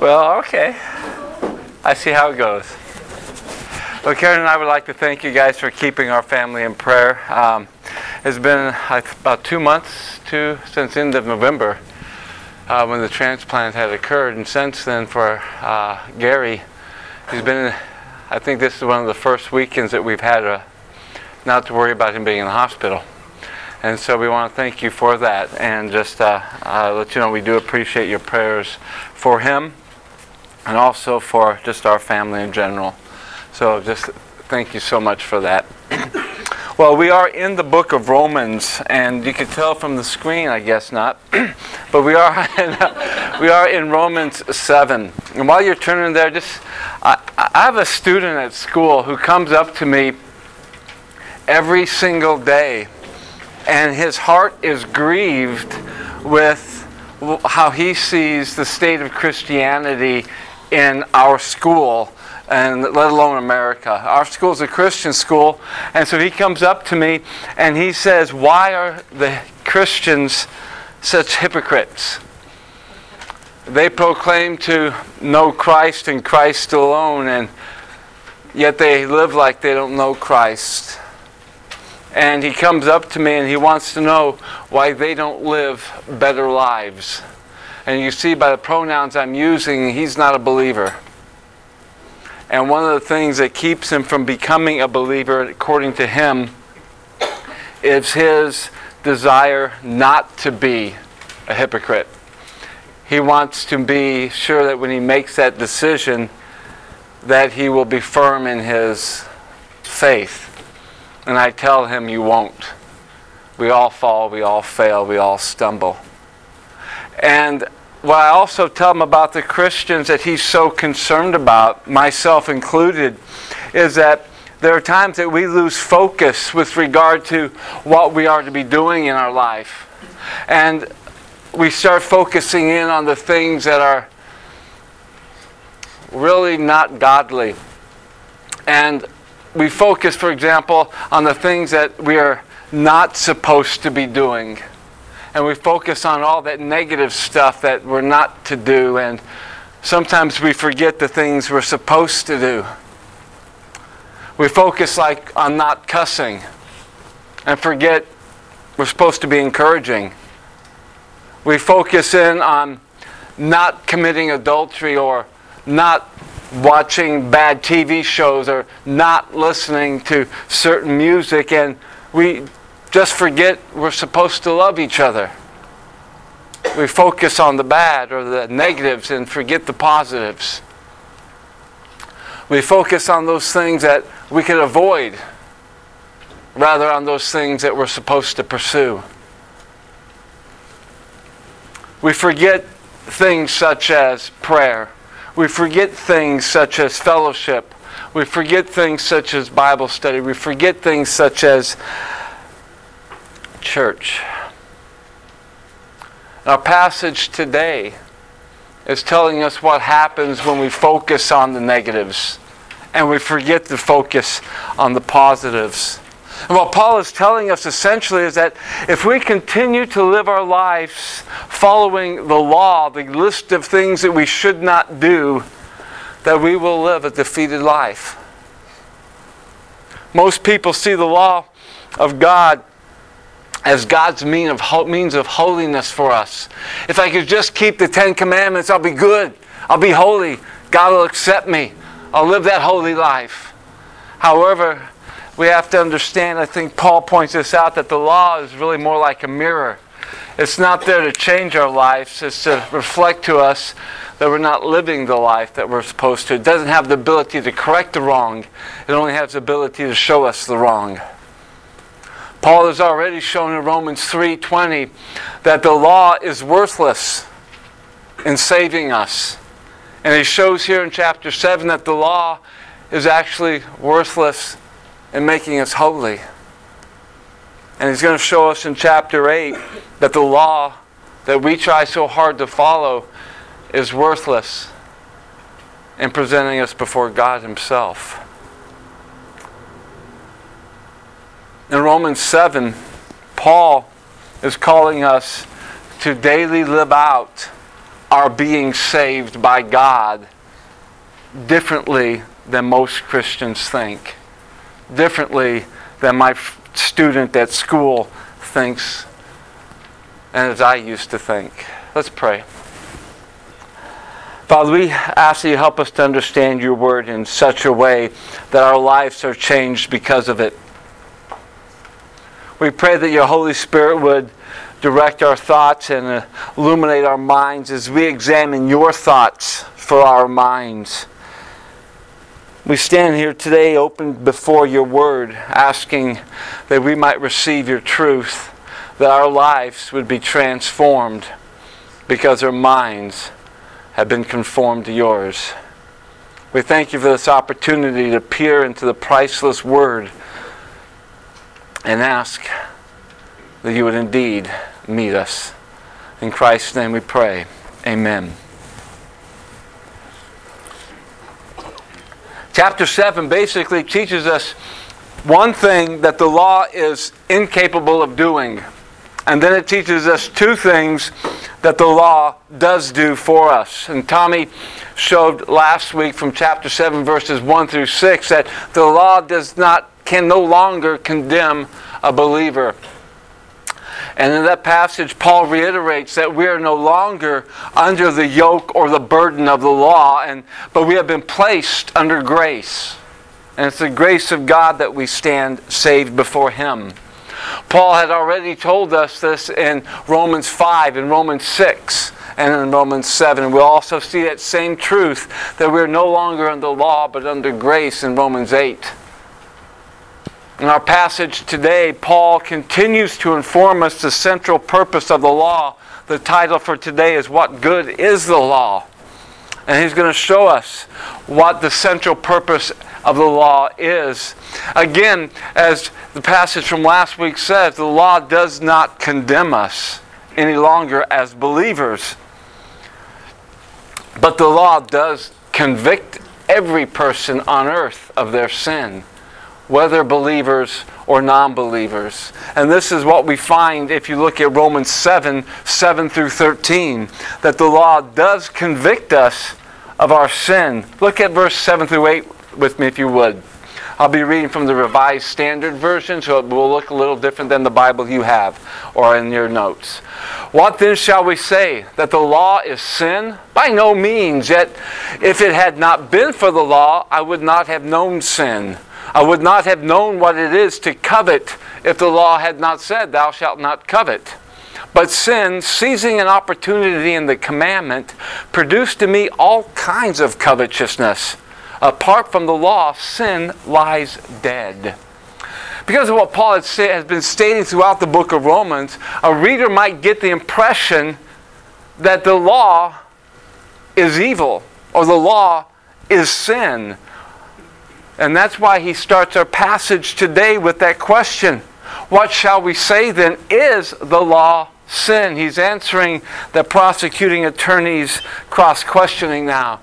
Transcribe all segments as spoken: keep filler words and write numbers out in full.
Well, okay. I see how it goes. Well, Karen and I would like to thank you guys for keeping our family in prayer. Um, it's been uh, about two months two, since the end of November uh, when the transplant had occurred. And since then, for uh, Gary, he's been, I think this is one of the first weekends that we've had a, not to worry about him being in the hospital. And so we want to thank you for that, and just uh, uh, let you know we do appreciate your prayers for him and also for just our family in general. So just thank you so much for that. Well, we are in the book of Romans, and you can tell from the screen, I guess not, but we are in, uh, we are in Romans seven. And while you're turning there, just I, I have a student at school who comes up to me every single day, and his heart is grieved with how he sees the state of Christianity in our school, and let alone America. Our school is a Christian school, and so he comes up to me and he says, why are the Christians such hypocrites? They proclaim to know Christ and Christ alone, and yet they live like they don't know Christ. And he comes up to me and he wants to know why they don't live better lives. And you see by the pronouns I'm using, he's not a believer. And one of the things that keeps him from becoming a believer, according to him, is his desire not to be a hypocrite. He wants to be sure that when he makes that decision, that he will be firm in his faith. And I tell him, you won't. We all fall, we all fail, we all stumble. And what I also tell him about the Christians that he's so concerned about, myself included, is that there are times that we lose focus with regard to what we are to be doing in our life. And we start focusing in on the things that are really not godly. And we focus, for example, on the things that we are not supposed to be doing. And we focus on all that negative stuff that we're not to do. And sometimes we forget the things we're supposed to do. We focus like on not cussing and forget we're supposed to be encouraging. We focus in on not committing adultery or not watching bad T V shows or not listening to certain music, and we just forget we're supposed to love each other. We focus on the bad or the negatives and forget the positives. We focus on those things that we could avoid rather on those things that we're supposed to pursue. We forget things such as prayer. We forget things such as fellowship. We forget things such as Bible study. We forget things such as church. Our passage today is telling us what happens when we focus on the negatives and we forget to focus on the positives. And what Paul is telling us essentially is that if we continue to live our lives following the law, the list of things that we should not do, that we will live a defeated life. Most people see the law of God as God's mean of ho- means of holiness for us. If I could just keep the Ten Commandments, I'll be good. I'll be holy. God will accept me. I'll live that holy life. However, we have to understand, I think Paul points this out, that the law is really more like a mirror. It's not there to change our lives. It's to reflect to us that we're not living the life that we're supposed to. It doesn't have the ability to correct the wrong. It only has the ability to show us the wrong. Paul has already shown in Romans three twenty that the law is worthless in saving us. And he shows here in chapter seven that the law is actually worthless in making us holy. And he's going to show us in chapter eight that the law that we try so hard to follow is worthless in presenting us before God Himself. In Romans seven, Paul is calling us to daily live out are being saved by God differently than most Christians think, differently than my student at school thinks, and as I used to think. Let's pray. Father, we ask that you help us to understand your word in such a way that our lives are changed because of it. We pray that your Holy Spirit would direct our thoughts and illuminate our minds as we examine your thoughts for our minds. We stand here today open before your word, asking that we might receive your truth, that our lives would be transformed because our minds have been conformed to yours. We thank you for this opportunity to peer into the priceless word and ask that you would indeed meet us. In Christ's name we pray. Amen. Chapter seven basically teaches us one thing that the law is incapable of doing. And then it teaches us two things that the law does do for us. And Tommy showed last week from chapter seven, verses one through six, that the law does not, can no longer condemn a believer. And in that passage, Paul reiterates that we are no longer under the yoke or the burden of the law, and but we have been placed under grace. And it's the grace of God that we stand saved before Him. Paul had already told us this in Romans five, in Romans six, and in Romans seven. And we'll also see that same truth, that we're no longer under law, but under grace in Romans eight. In our passage today, Paul continues to inform us the central purpose of the law. The title for today is What Good is the Law? And he's going to show us what the central purpose of the law is. Again, as the passage from last week says, the law does not condemn us any longer as believers. But the law does convict every person on earth of their sin, whether believers or non-believers. And this is what we find if you look at Romans seven, seven through thirteen, that the law does convict us of our sin. Look at verse seven through eight with me if you would. I'll be reading from the Revised Standard Version, so it will look a little different than the Bible you have or in your notes. What then shall we say? That the law is sin? By no means. Yet if it had not been for the law, I would not have known sin. I would not have known what it is to covet if the law had not said, thou shalt not covet. But sin, seizing an opportunity in the commandment, produced in me all kinds of covetousness. Apart from the law, sin lies dead. Because of what Paul has, say, has been stating throughout the book of Romans, a reader might get the impression that the law is evil, or the law is sin. And that's why he starts our passage today with that question. What shall we say then? Is the law sin? He's answering the prosecuting attorney's cross-questioning now.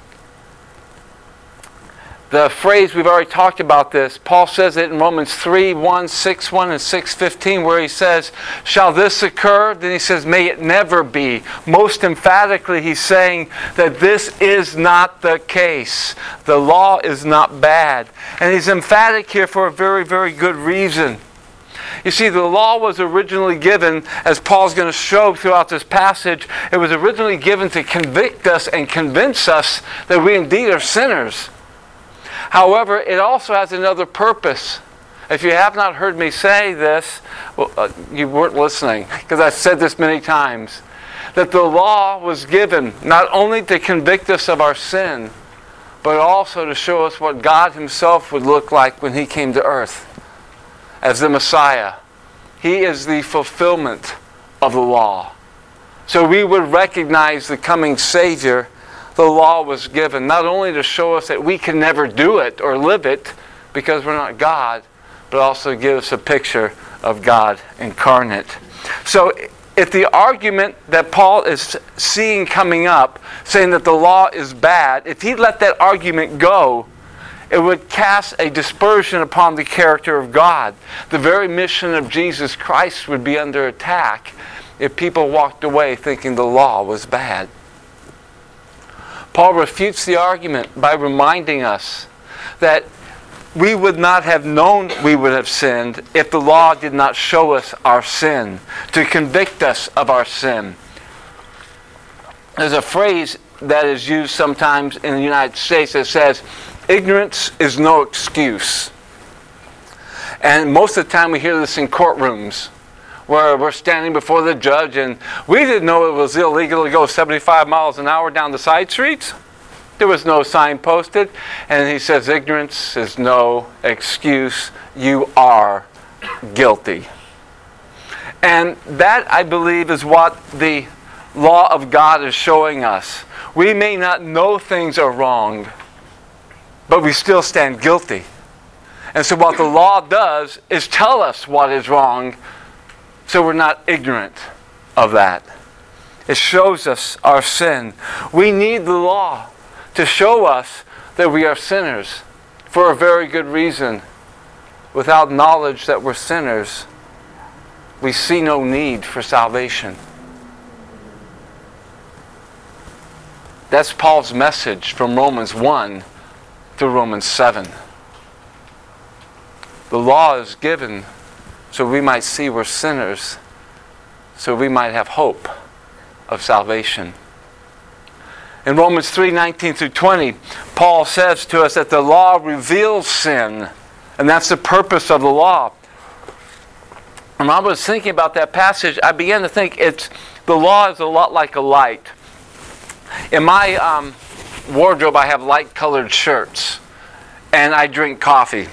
The phrase, we've already talked about this. Paul says it in Romans three, one, six, one, and six, fifteen, where he says, shall this occur? Then he says, may it never be. Most emphatically, he's saying that this is not the case. The law is not bad. And he's emphatic here for a very, very good reason. You see, the law was originally given, as Paul's going to show throughout this passage, it was originally given to convict us and convince us that we indeed are sinners. However, it also has another purpose. If you have not heard me say this, well, uh, you weren't listening, because I've said this many times, that the law was given not only to convict us of our sin, but also to show us what God Himself would look like when He came to earth as the Messiah. He is the fulfillment of the law. So we would recognize the coming Savior. The law was given not only to show us that we can never do it or live it because we're not God, but also give us a picture of God incarnate. So if the argument that Paul is seeing coming up, saying that the law is bad, if he let that argument go, it would cast a dispersion upon the character of God. The very mission of Jesus Christ would be under attack if people walked away thinking the law was bad. Paul refutes the argument by reminding us that we would not have known we would have sinned if the law did not show us our sin, to convict us of our sin. There's a phrase that is used sometimes in the United States that says, ignorance is no excuse. And most of the time we hear this in courtrooms where we're standing before the judge and we didn't know it was illegal to go seventy-five miles an hour down the side streets. There was no sign posted. And he says, ignorance is no excuse. You are guilty. And that, I believe, is what the law of God is showing us. We may not know things are wrong, but we still stand guilty. And so what the law does is tell us what is wrong, so we're not ignorant of that. It shows us our sin. We need the law to show us that we are sinners for a very good reason. Without knowledge that we're sinners, we see no need for salvation. That's Paul's message from Romans one to Romans seven. The law is given so we might see we're sinners, so we might have hope of salvation. In Romans three nineteen through twenty, Paul says to us that the law reveals sin, and that's the purpose of the law. And when I was thinking about that passage, I began to think it's the law is a lot like a light. In my um, wardrobe, I have light-colored shirts, and I drink coffee.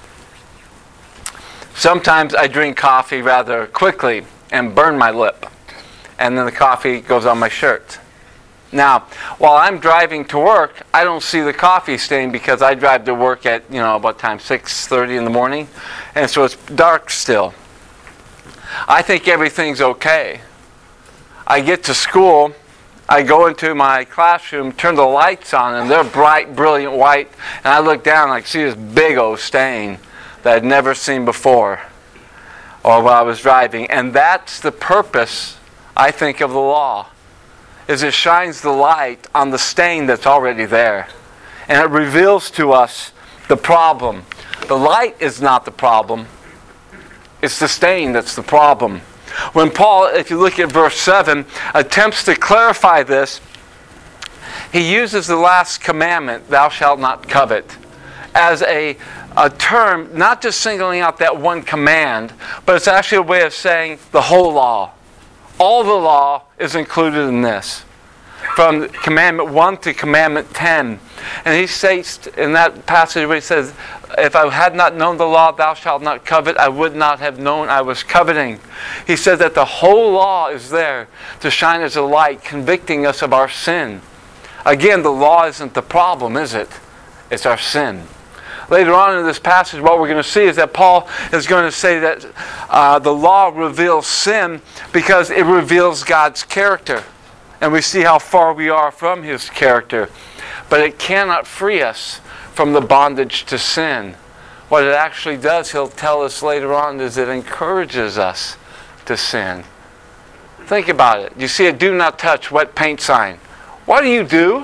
Sometimes I drink coffee rather quickly and burn my lip, and then the coffee goes on my shirt. Now, while I'm driving to work, I don't see the coffee stain because I drive to work at, you know, about time six thirty in the morning, and so it's dark still. I think everything's okay. I get to school, I go into my classroom, turn the lights on, and they're bright, brilliant white, and I look down and I see this big old stain that I'd never seen before or while I was driving. And that's the purpose, I think, of the law, is it shines the light on the stain that's already there. And it reveals to us the problem. The light is not the problem. It's the stain that's the problem. When Paul, if you look at verse seven, attempts to clarify this, he uses the last commandment, thou shalt not covet, as a, a term, not just singling out that one command, but it's actually a way of saying the whole law. All the law is included in this. From commandment one to commandment ten. And he states in that passage where he says, if I had not known the law, thou shalt not covet, I would not have known I was coveting. He says that the whole law is there to shine as a light, convicting us of our sin. Again, the law isn't the problem, is it? It's our sin. Later on in this passage, what we're going to see is that Paul is going to say that uh, the law reveals sin because it reveals God's character. And we see how far we are from His character. But it cannot free us from the bondage to sin. What it actually does, he'll tell us later on, is it encourages us to sin. Think about it. You see a do not touch wet paint sign. What do you do?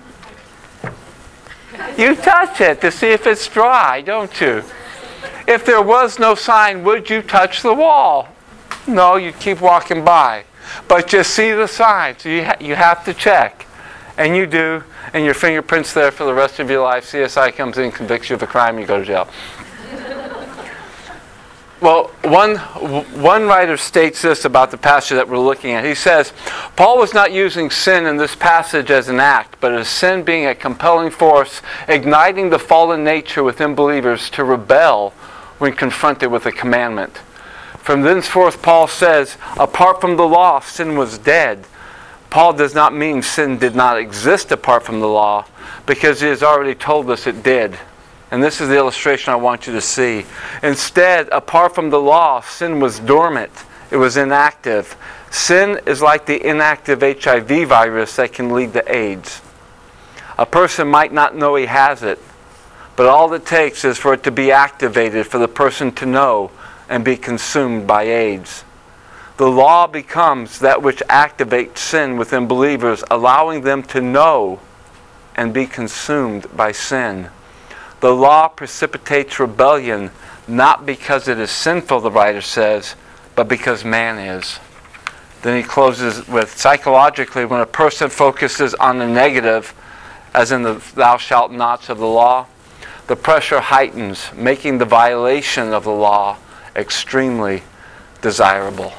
You touch it to see if it's dry, don't you? If there was no sign, would you touch the wall? No, you'd keep walking by. But you see the sign, so you, ha- you have to check. And you do, and your fingerprint's there for the rest of your life. C S I comes in, convicts you of a crime, you go to jail. Well, one, one writer states this about the passage that we're looking at. He says, Paul was not using sin in this passage as an act, but as sin being a compelling force, igniting the fallen nature within believers to rebel when confronted with a commandment. From thenceforth, Paul says, apart from the law, sin was dead. Paul does not mean sin did not exist apart from the law, because he has already told us it did. And this is the illustration I want you to see. Instead, apart from the law, sin was dormant. It was inactive. Sin is like the inactive H I V virus that can lead to AIDS. A person might not know he has it, but all it takes is for it to be activated for the person to know and be consumed by AIDS. The law becomes that which activates sin within believers, allowing them to know and be consumed by sin. The law precipitates rebellion, not because it is sinful, the writer says, but because man is. Then he closes with, psychologically, when a person focuses on the negative, as in the thou shalt nots of the law, the pressure heightens, making the violation of the law extremely desirable.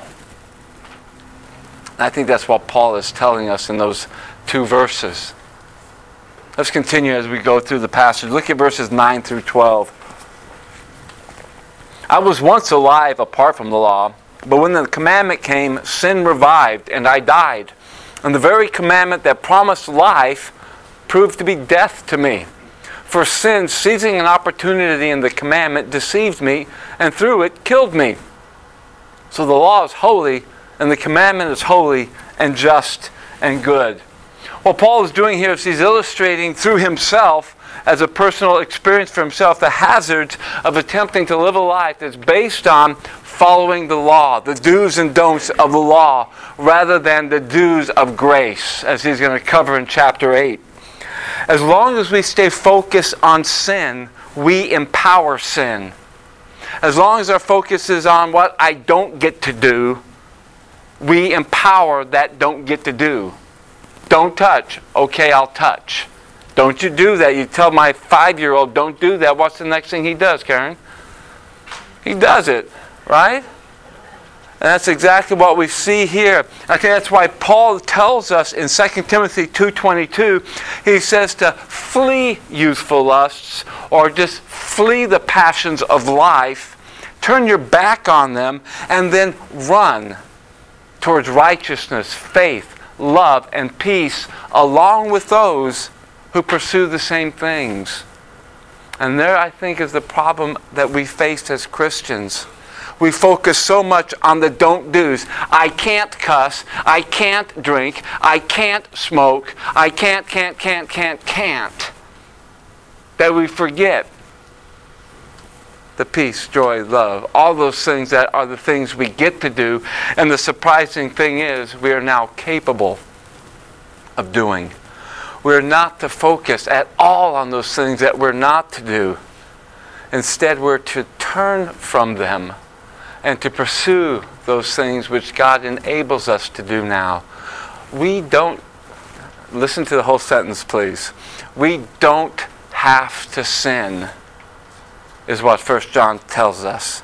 I think that's what Paul is telling us in those two verses. Let's continue as we go through the passage. Look at verses nine through twelve. I was once alive apart from the law, but when the commandment came, sin revived, and I died. And the very commandment that promised life proved to be death to me. For sin, seizing an opportunity in the commandment, deceived me, and through it killed me. So the law is holy, and the commandment is holy and just and good. What Paul is doing here is he's illustrating through himself, as a personal experience for himself, the hazards of attempting to live a life that's based on following the law, the do's and don'ts of the law, rather than the do's of grace, as he's going to cover in chapter eight. As long as we stay focused on sin, we empower sin. As long as our focus is on what I don't get to do, we empower that don't get to do. Don't touch. Okay, I'll touch. Don't you do that. You tell my five-year-old, don't do that. What's the next thing he does, Karen? He does it, right? And that's exactly what we see here. I think that's why Paul tells us in Second Timothy two twenty-two, he says to flee youthful lusts, or just flee the passions of life, turn your back on them, and then run towards righteousness, faith, love, and peace, along with those who pursue the same things. And there, I think, is the problem that we face as Christians. We focus so much on the don't do's. I can't cuss. I can't drink. I can't smoke. I can't, can't, can't, can't, can't. That we forget the peace, joy, love, all those things that are the things we get to do. And the surprising thing is, we are now capable of doing. We're not to focus at all on those things that we're not to do. Instead, we're to turn from them and to pursue those things which God enables us to do now. We don't, listen to the whole sentence, please. We don't have to sin, is what First John tells us.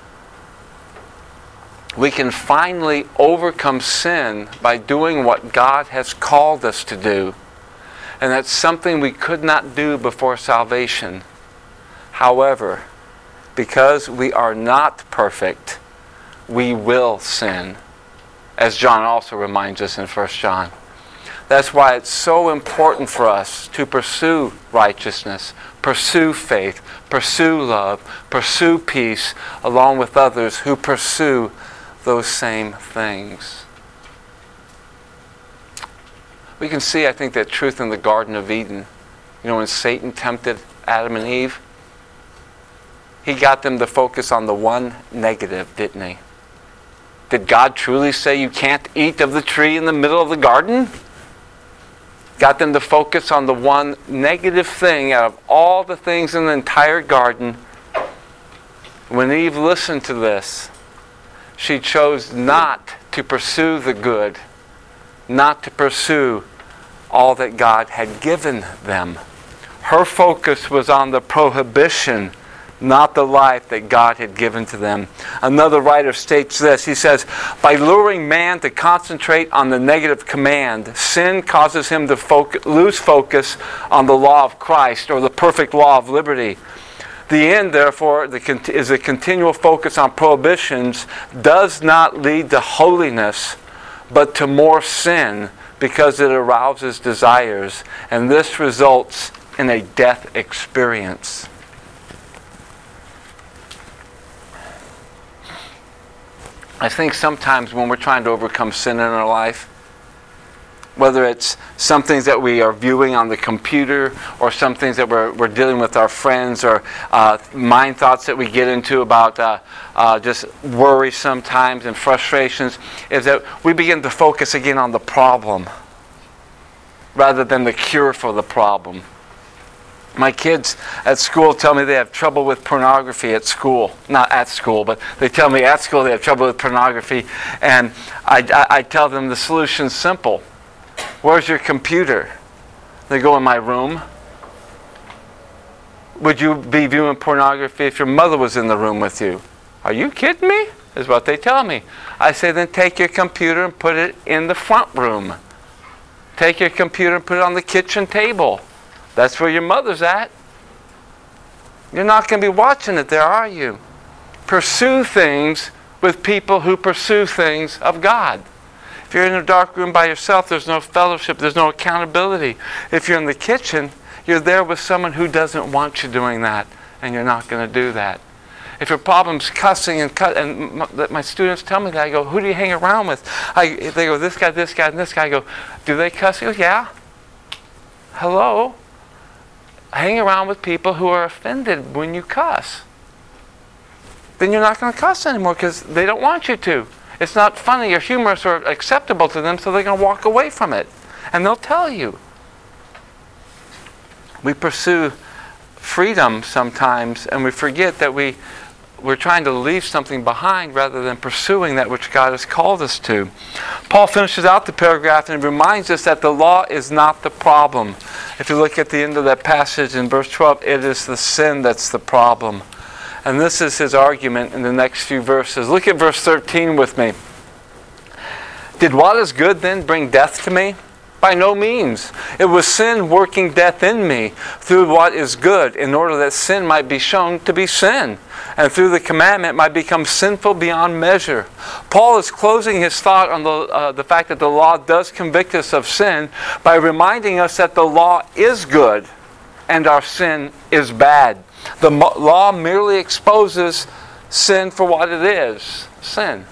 We can finally overcome sin by doing what God has called us to do. And that's something we could not do before salvation. However, because we are not perfect, we will sin, as John also reminds us in First John. That's why it's so important for us to pursue righteousness, pursue faith, pursue love, pursue peace, along with others who pursue those same things. We can see, I think, that truth in the Garden of Eden. You know, when Satan tempted Adam and Eve, he got them to focus on the one negative, didn't he? Did God truly say you can't eat of the tree in the middle of the garden? Got them to focus on the one negative thing out of all the things in the entire garden. When Eve listened to this, she chose not to pursue the good, not to pursue all that God had given them. Her focus was on the prohibition, not the life that God had given to them. Another writer states this. He says, by luring man to concentrate on the negative command, sin causes him to focus, lose focus on the law of Christ, or the perfect law of liberty. The end, therefore, the, is a continual focus on prohibitions does not lead to holiness, but to more sin, because it arouses desires, and this results in a death experience. I think sometimes when we're trying to overcome sin in our life, whether it's some things that we are viewing on the computer, or some things that we're, we're dealing with our friends, or uh, mind thoughts that we get into about uh, uh, just worry sometimes and frustrations, is that we begin to focus again on the problem. rather than the cure for the problem. My kids at school tell me they have trouble with pornography at school. Not at school, but they tell me at school they have trouble with pornography. And I, I, I tell them the solution's simple. Where's your computer? They go, in my room. Would you be viewing pornography if your mother was in the room with you? Are you kidding me? Is what they tell me. I say, then take your computer and put it in the front room. Take your computer and put it on the kitchen table. That's where your mother's at. You're not going to be watching it there, are you? Pursue things with people who pursue things of God. If you're in a dark room by yourself, there's no fellowship, there's no accountability. If you're in the kitchen, you're there with someone who doesn't want you doing that, and you're not going to do that. If your problem's cussing and cut, and my, my students tell me that, I go, who do you hang around with? I, they go, this guy, this guy, and this guy. I go, do they cuss? I go, yeah. Hello? Hang around with people who are offended when you cuss. Then you're not going to cuss anymore because they don't want you to. It's not funny or humorous or acceptable to them, so they're going to walk away from it. And they'll tell you. We pursue freedom sometimes, and we forget that we, we're trying to leave something behind rather than pursuing that which God has called us to. Paul finishes out the paragraph and reminds us that the law is not the problem. If you look at the end of that passage in verse twelve, it is the sin that's the problem. And this is his argument in the next few verses. Look at verse thirteen with me. Did what is good then bring death to me? By no means. It was sin working death in me through what is good, in order that sin might be shown to be sin, and through the commandment might become sinful beyond measure. Paul is closing his thought on the, uh, the fact that the law does convict us of sin by reminding us that the law is good and our sin is bad. The mo- law merely exposes sin for what it is, sin.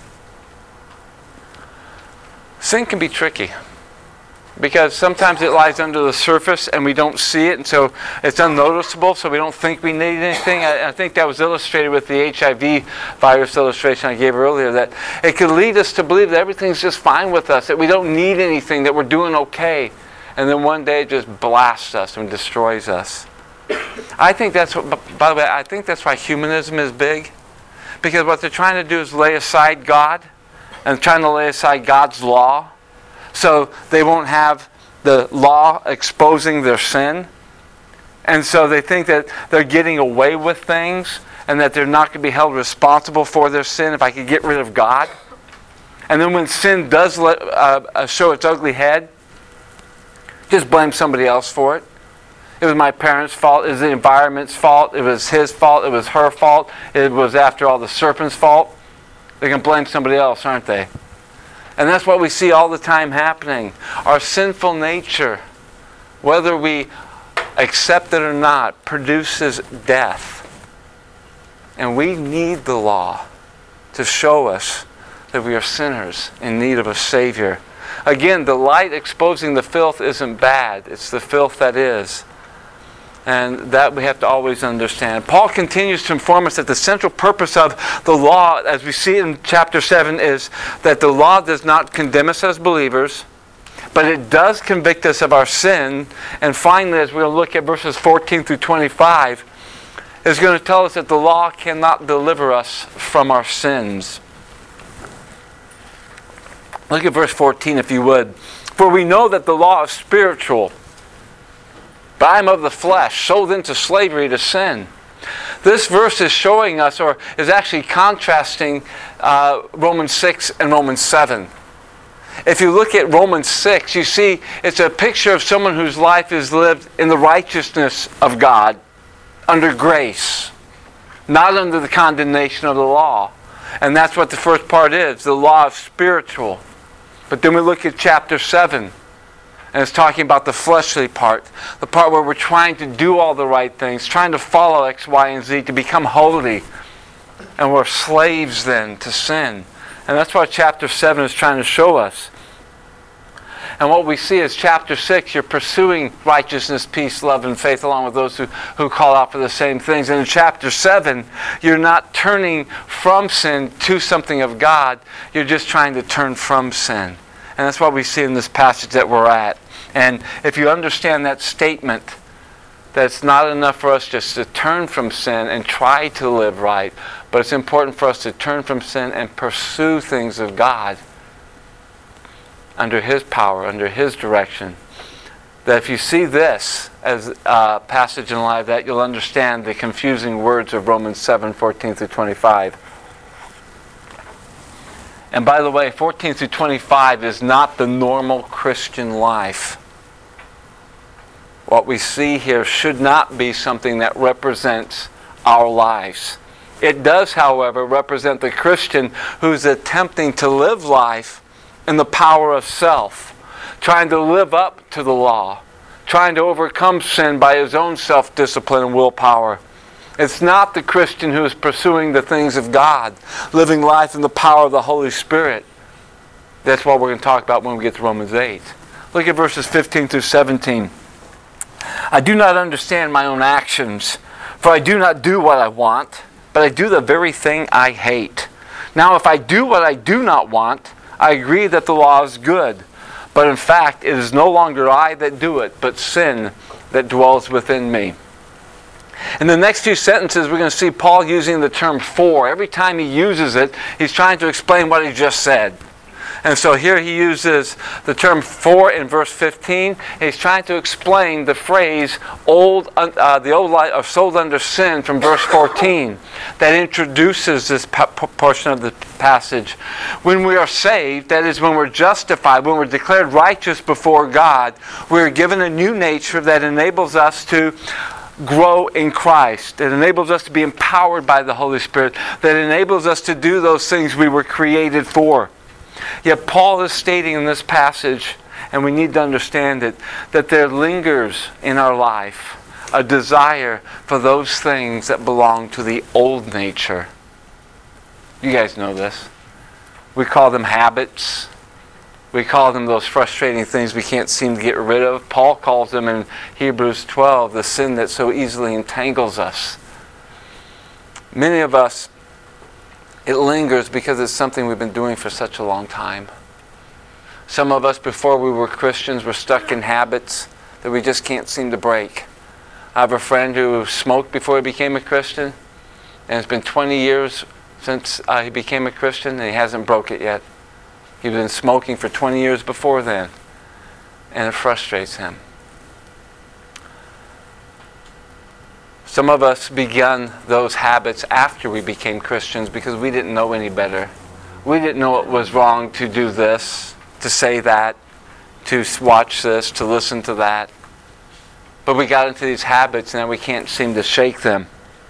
Sin can be tricky, because sometimes it lies under the surface and we don't see it, and so it's unnoticeable, so we don't think we need anything. I, I think that was illustrated with the H I V virus illustration I gave earlier, that it could lead us to believe that everything's just fine with us, that we don't need anything, that we're doing okay, and then one day it just blasts us and destroys us. I think that's what, by the way, I think that's why humanism is big, because what they're trying to do is lay aside God, and trying to lay aside God's law, so they won't have the law exposing their sin. And so they think that they're getting away with things and that they're not going to be held responsible for their sin if I could get rid of God. And then when sin does let, uh, show its ugly head, just blame somebody else for it. It was my parents' fault. It was the environment's fault. It was his fault. It was her fault. It was, after all, the serpent's fault. They can blame somebody else, aren't they? And that's what we see all the time happening. Our sinful nature, whether we accept it or not, produces death. And we need the law to show us that we are sinners in need of a Savior. Again, the light exposing the filth isn't bad. It's the filth that is. And that we have to always understand. Paul continues to inform us that the central purpose of the law, as we see in chapter seven, is that the law does not condemn us as believers, but it does convict us of our sin. And finally, as we'll look at verses fourteen through twenty-five, is going to tell us that the law cannot deliver us from our sins. Look at verse fourteen, if you would. For we know that the law is spiritual, but I am of the flesh, sold into slavery to sin. This verse is showing us, or is actually contrasting uh, Romans six and Romans seven. If you look at Romans six, you see it's a picture of someone whose life is lived in the righteousness of God, under grace, not under the condemnation of the law. And that's what the first part is. The law is spiritual. But then we look at chapter seven. And it's talking about the fleshly part. The part where we're trying to do all the right things, trying to follow X, Y, and Z to become holy. And we're slaves then to sin. And that's what chapter seven is trying to show us. And what we see is chapter six, you're pursuing righteousness, peace, love, and faith along with those who, who call out for the same things. And in chapter seven, you're not turning from sin to something of God. You're just trying to turn from sin. And that's what we see in this passage that we're at. And if you understand that statement, that it's not enough for us just to turn from sin and try to live right, but it's important for us to turn from sin and pursue things of God under His power, under His direction. That if you see this as a passage in light of that, you'll understand the confusing words of Romans seven, fourteen through twenty-five. And by the way, fourteen through twenty-five is not the normal Christian life. What we see here should not be something that represents our lives. It does, however, represent the Christian who's attempting to live life in the power of self, trying to live up to the law, trying to overcome sin by his own self-discipline and willpower. It's not the Christian who is pursuing the things of God, living life in the power of the Holy Spirit. That's what we're going to talk about when we get to Romans eight. Look at verses fifteen through seventeen. I do not understand my own actions, for I do not do what I want, but I do the very thing I hate. Now if I do what I do not want, I agree that the law is good. But in fact, it is no longer I that do it, but sin that dwells within me. In the next few sentences, we're going to see Paul using the term for. Every time he uses it, he's trying to explain what he just said. And so here he uses the term for in verse fifteen. And he's trying to explain the phrase "old, uh, the old life are sold under sin" from verse fourteen. That introduces this portion of the passage. When we are saved, that is, when we're justified, when we're declared righteous before God, we are given a new nature that enables us to grow in Christ. It enables us to be empowered by the Holy Spirit. That enables us to do those things we were created for. Yet Paul is stating in this passage, and we need to understand it, that there lingers in our life a desire for those things that belong to the old nature. You guys know this. We call them habits. We call them those frustrating things we can't seem to get rid of. Paul calls them in Hebrews twelve the sin that so easily entangles us. Many of us, it lingers because it's something we've been doing for such a long time. Some of us, before we were Christians, were stuck in habits that we just can't seem to break. I have a friend who smoked before he became a Christian, and it's been twenty years since uh, he became a Christian, and he hasn't broke it yet. He's been smoking for twenty years before then, and it frustrates him. Some of us began those habits after we became Christians because we didn't know any better. We didn't know it was wrong to do this, to say that, to watch this, to listen to that. But we got into these habits and we can't seem to shake them.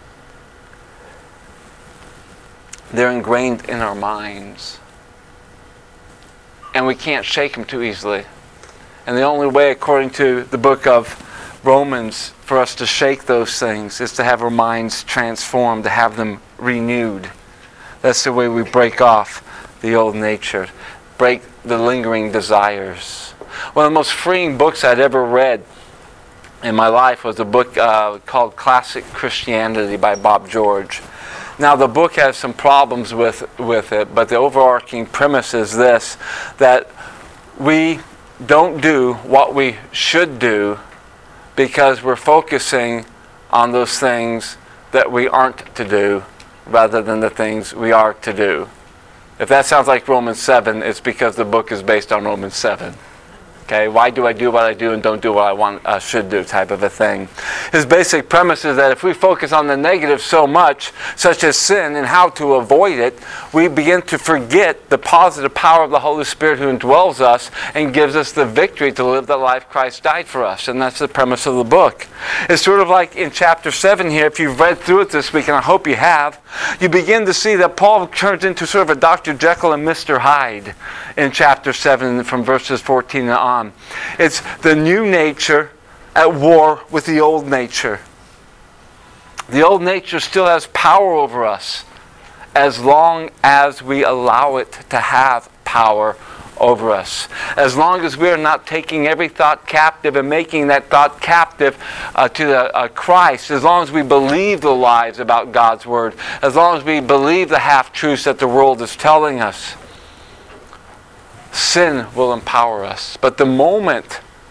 They're ingrained in our minds. And we can't shake them too easily. And the only way, according to the book of Romans, for us to shake those things is to have our minds transformed, to have them renewed. That's the way we break off the old nature, break the lingering desires. One of the most freeing books I'd ever read in my life was a book uh, called Classic Christianity by Bob George. Now the book has some problems with, with it, but the overarching premise is this, that we don't do what we should do because we're focusing on those things that we aren't to do rather than the things we are to do. If that sounds like Romans seven, it's because the book is based on Romans seven. Okay, why do I do what I do and don't do what I want, uh, should do type of a thing. His basic premise is that if we focus on the negative so much, such as sin and how to avoid it, we begin to forget the positive power of the Holy Spirit who indwells us and gives us the victory to live the life Christ died for us. And that's the premise of the book. It's sort of like in chapter seven here, if you've read through it this week, and I hope you have, you begin to see that Paul turns into sort of a Doctor Jekyll and Mister Hyde in chapter seven from verses fourteen and on. It's the new nature at war with the old nature. The old nature still has power over us as long as we allow it to have power over us. As long as we are not taking every thought captive and making that thought captive uh, to the, uh, Christ, as long as we believe the lies about God's Word, as long as we believe the half-truths that the world is telling us, sin will empower us. But the moment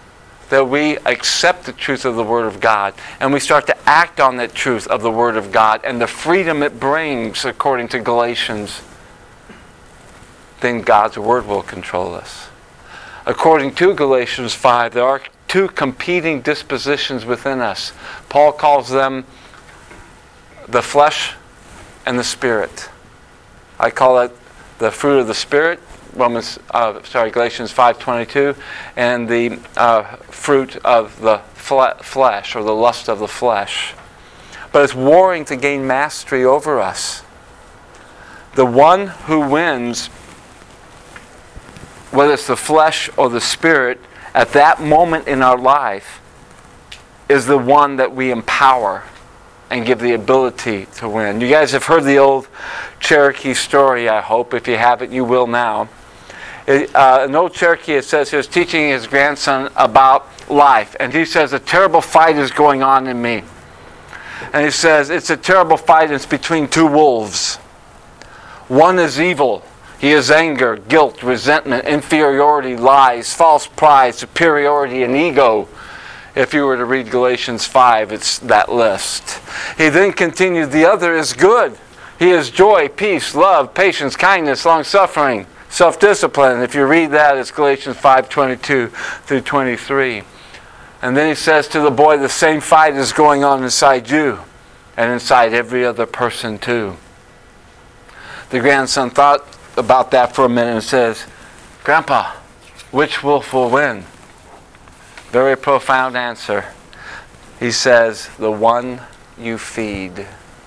that we accept the truth of the Word of God and we start to act on that truth of the Word of God and the freedom it brings according to Galatians, then God's Word will control us. According to Galatians five, there are two competing dispositions within us. Paul calls them the flesh and the Spirit. I call it the fruit of the Spirit, Romans, uh, sorry, Galatians five twenty-two, and the uh, fruit of the fle- flesh, or the lust of the flesh. But it's warring to gain mastery over us. The one who wins, whether it's the flesh or the Spirit, at that moment in our life, is the one that we empower and give the ability to win. You guys have heard the old Cherokee story, I hope. If you haven't, you will now. It, uh, an old Cherokee, it says, he was teaching his grandson about life. And he says, a terrible fight is going on in me. And he says, it's a terrible fight. It's between two wolves. One is evil. He is anger, guilt, resentment, inferiority, lies, false pride, superiority, and ego. If you were to read Galatians five, it's that list. He then continues, the other is good. He is joy, peace, love, patience, kindness, long-suffering, self-discipline. If you read that, it's Galatians five twenty-two through twenty-three. And then he says to the boy, the same fight is going on inside you and inside every other person too. The grandson thought about that for a minute and says, Grandpa, which wolf will win? Very profound answer. He says, the one you feed.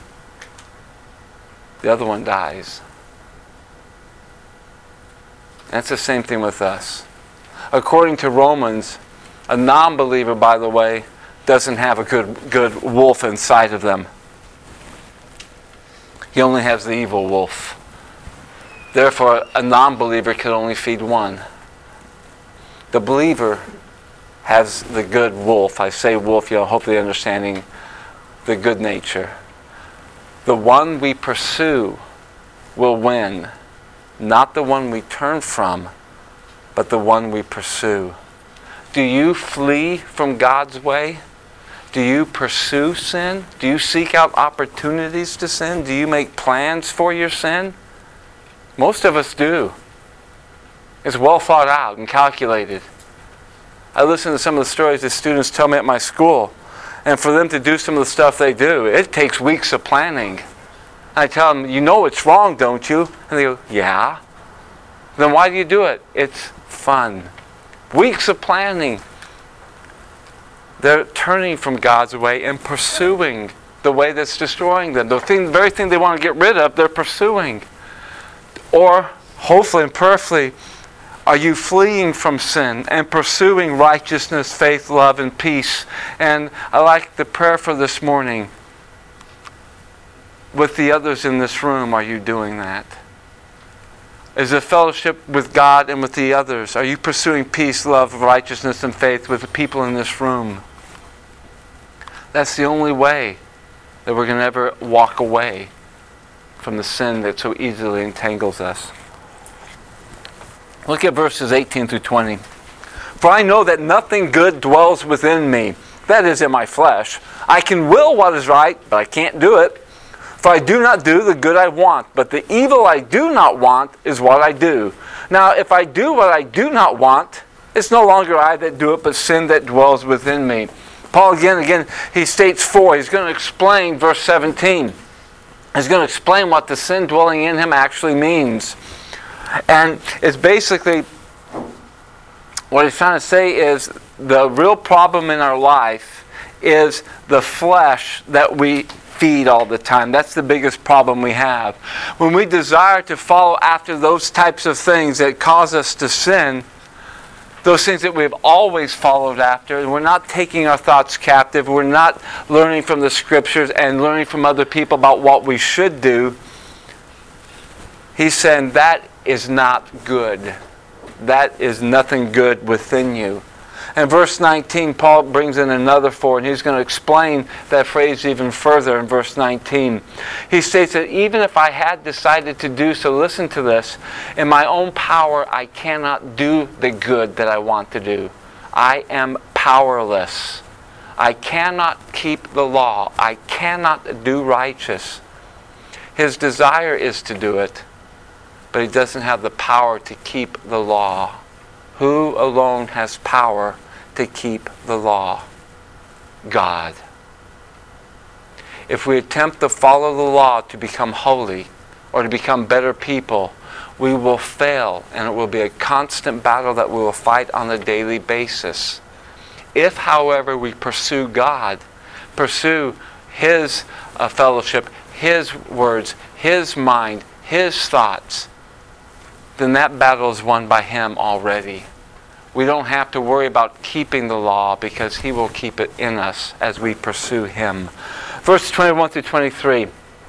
The other one dies. That's the same thing with us. According to Romans, a non-believer, by the way, doesn't have a good, good wolf inside of them. He only has the evil wolf. Therefore, a non-believer can only feed one. The believer has the good wolf. I say wolf, you'll hopefully understanding the good nature. The one we pursue will win. Not the one we turn from, but the one we pursue. Do you flee from God's way? Do you pursue sin? Do you seek out opportunities to sin? Do you make plans for your sin? Most of us do. It's well thought out and calculated. I listen to some of the stories that students tell me at my school, and for them to do some of the stuff they do, it takes weeks of planning. I tell them, you know it's wrong, don't you? And they go, yeah. Then why do you do it? It's fun. Weeks of planning. They're turning from God's way and pursuing the way that's destroying them. The thing, the very thing they want to get rid of, they're pursuing. Or, hopefully and prayerfully, are you fleeing from sin and pursuing righteousness, faith, love, and peace? And I like the prayer for this morning. With the others in this room, are you doing that? Is it fellowship with God and with the others? Are you pursuing peace, love, righteousness, and faith with the people in this room? That's the only way that we're going to ever walk away from the sin that so easily entangles us. Look at verses eighteen through twenty. For I know that nothing good dwells within me, that is, in my flesh. I can will what is right, but I can't do it. For I do not do the good I want, but the evil I do not want is what I do. Now, if I do what I do not want, it's no longer I that do it, but sin that dwells within me. Paul, again, again, he states four. He's going to explain verse seventeen. He's going to explain what the sin dwelling in him actually means. And it's basically, what he's trying to say is the real problem in our life is the flesh that we feed all the time. That's the biggest problem we have. When we desire to follow after those types of things that cause us to sin, those things that we've always followed after, and we're not taking our thoughts captive, we're not learning from the scriptures and learning from other people about what we should do, he's saying that is not good. That is nothing good within you. And verse nineteen, Paul brings in another four, and he's going to explain that phrase even further in verse nineteen. He states that even if I had decided to do so, listen to this, in my own power I cannot do the good that I want to do. I am powerless. I cannot keep the law. I cannot do righteous. His desire is to do it, but he doesn't have the power to keep the law. Who alone has power to keep the law? God. If we attempt to follow the law to become holy or to become better people, we will fail, and it will be a constant battle that we will fight on a daily basis. If, however, we pursue God, pursue His uh, fellowship, His words, His mind, His thoughts, then that battle is won by Him already. We don't have to worry about keeping the law because He will keep it in us as we pursue Him. Verses twenty-one through twenty-three.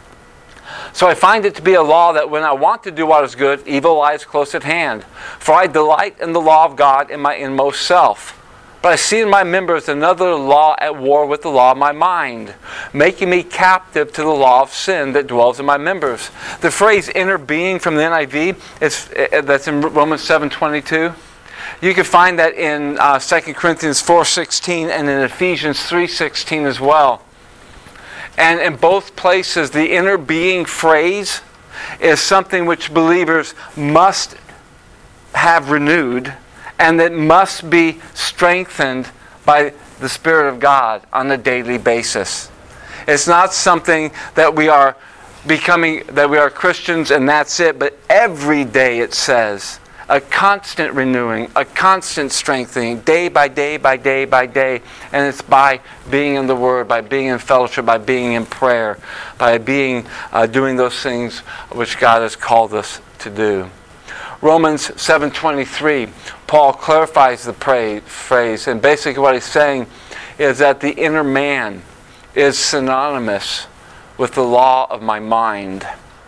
So I find it to be a law that when I want to do what is good, evil lies close at hand. For I delight in the law of God in my inmost self. But I see in my members another law at war with the law of my mind, making me captive to the law of sin that dwells in my members. The phrase inner being from the N I V, is, that's in Romans seven twenty-two. You can find that in uh, Second Corinthians four sixteen and in Ephesians three sixteen as well. And in both places, the inner being phrase is something which believers must have renewed and that must be strengthened by the Spirit of God on a daily basis. It's not something that we are becoming, that we are Christians and that's it, but every day it says, a constant renewing, a constant strengthening, day by day by day by day. And it's by being in the Word, by being in fellowship, by being in prayer, by being uh, doing those things which God has called us to do. Romans seven twenty-three, Paul clarifies the pra- phrase, and basically what he's saying is that the inner man is synonymous with the law of my mind.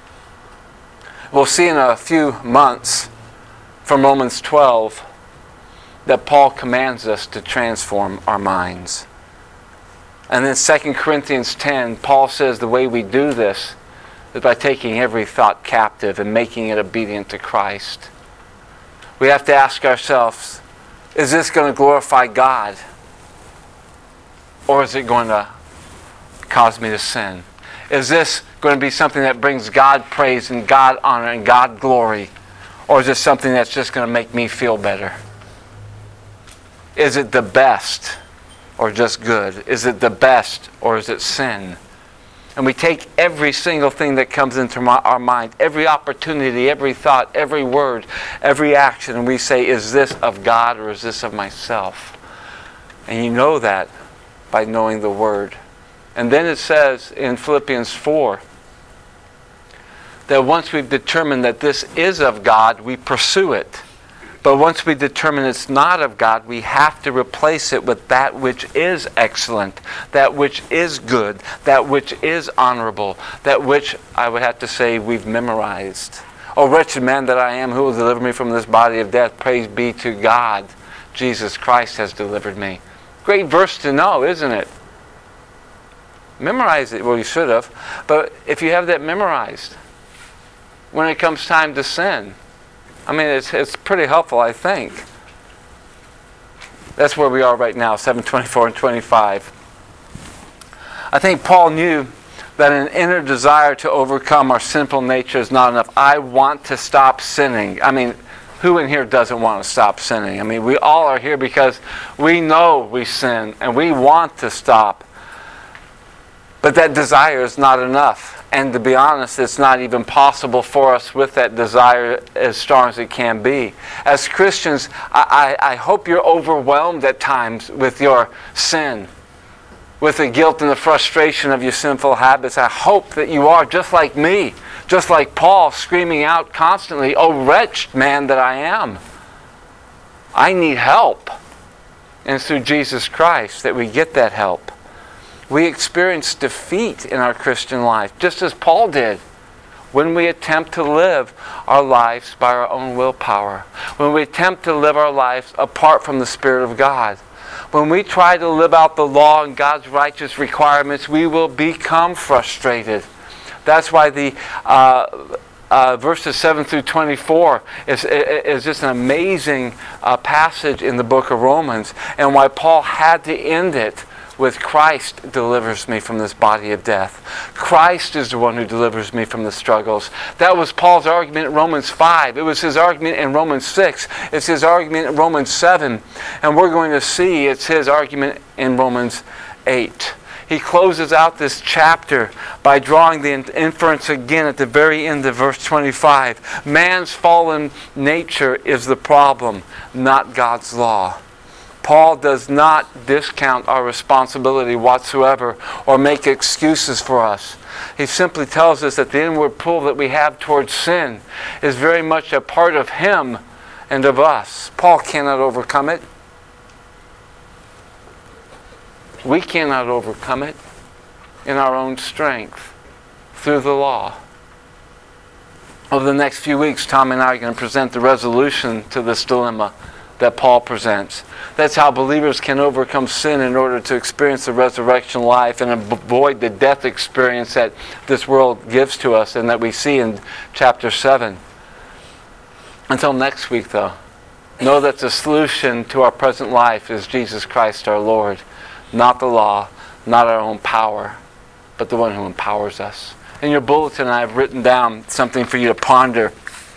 We'll see in a few months from Romans twelve that Paul commands us to transform our minds. And then Second Corinthians ten, Paul says the way we do this is by taking every thought captive and making it obedient to Christ. We have to ask ourselves, is this going to glorify God? Or is it going to cause me to sin? Is this going to be something that brings God praise and God honor and God glory? Or is it something that's just going to make me feel better? Is it the best or just good? Is it the best or is it sin? And we take every single thing that comes into my, our mind, every opportunity, every thought, every word, every action, and we say, is this of God or is this of myself? And you know that by knowing the Word. And then it says in Philippians four, that once we've determined that this is of God, we pursue it. But once we determine it's not of God, we have to replace it with that which is excellent, that which is good, that which is honorable, that which, I would have to say, we've memorized. O wretched man that I am, who will deliver me from this body of death? Praise be to God. Jesus Christ has delivered me. Great verse to know, isn't it? Memorize it. Well, you should have. But if you have that memorized, when it comes time to sin, I mean, it's it's pretty helpful, I think. That's where we are right now, seven twenty-four and twenty-five. I think Paul knew that an inner desire to overcome our sinful nature is not enough. I want to stop sinning. I mean, who in here doesn't want to stop sinning? I mean, we all are here because we know we sin and we want to stop. But that desire is not enough. And to be honest, it's not even possible for us with that desire as strong as it can be. As Christians, I, I, I hope you're overwhelmed at times with your sin, with the guilt and the frustration of your sinful habits. I hope that you are just like me, just like Paul, screaming out constantly, "Oh, wretched man that I am. I need help." And it's through Jesus Christ that we get that help. We experience defeat in our Christian life, just as Paul did, when we attempt to live our lives by our own willpower, when we attempt to live our lives apart from the Spirit of God. When we try to live out the law and God's righteous requirements, we will become frustrated. That's why the uh, uh, uh, verses seven through twenty-four is, is just an amazing uh, passage in the book of Romans, and why Paul had to end it with Christ delivers me from this body of death. Christ is the one who delivers me from the struggles. That was Paul's argument in Romans five. It was his argument in Romans six. It's his argument in Romans seven. And we're going to see it's his argument in Romans eight. He closes out this chapter by drawing the inference again at the very end of verse twenty-five. Man's fallen nature is the problem, not God's law. Paul does not discount our responsibility whatsoever or make excuses for us. He simply tells us that the inward pull that we have towards sin is very much a part of him and of us. Paul cannot overcome it. We cannot overcome it in our own strength through the law. Over the next few weeks, Tom and I are going to present the resolution to this dilemma that Paul presents. That's how believers can overcome sin in order to experience the resurrection life and avoid the death experience that this world gives to us and that we see in chapter seven. Until next week, though, know that the solution to our present life is Jesus Christ our Lord. Not the law, not our own power, but the one who empowers us. In your bulletin, I have written down something for you to ponder.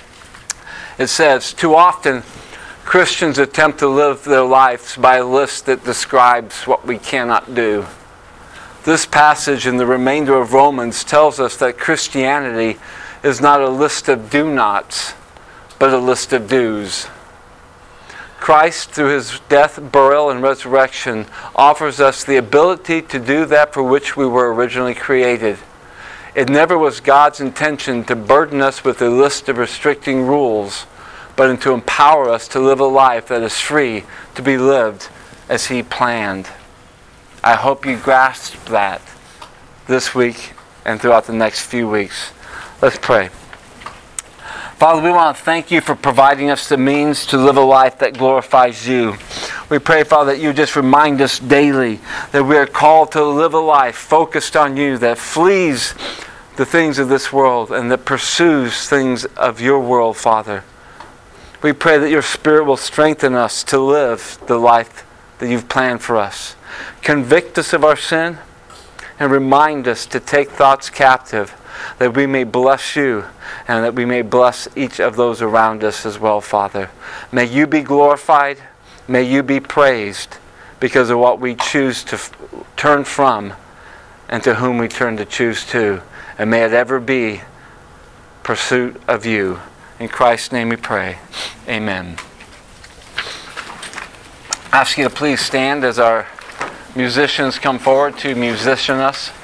It says, too often, Christians attempt to live their lives by a list that describes what we cannot do. This passage in the remainder of Romans tells us that Christianity is not a list of do-nots, but a list of do's. Christ, through his death, burial, and resurrection, offers us the ability to do that for which we were originally created. It never was God's intention to burden us with a list of restricting rules, but to empower us to live a life that is free to be lived as he planned. I hope you grasp that this week and throughout the next few weeks. Let's pray. Father, we want to thank you for providing us the means to live a life that glorifies you. We pray, Father, that you just remind us daily that we are called to live a life focused on you, that flees the things of this world and that pursues things of your world, Father. We pray that your Spirit will strengthen us to live the life that you've planned for us. Convict us of our sin and remind us to take thoughts captive, that we may bless you and that we may bless each of those around us as well, Father. May you be glorified. May you be praised because of what we choose to f- turn from and to whom we turn to choose to. And may it ever be pursuit of you. In Christ's name we pray. Amen. I ask you to please stand as our musicians come forward to musician us.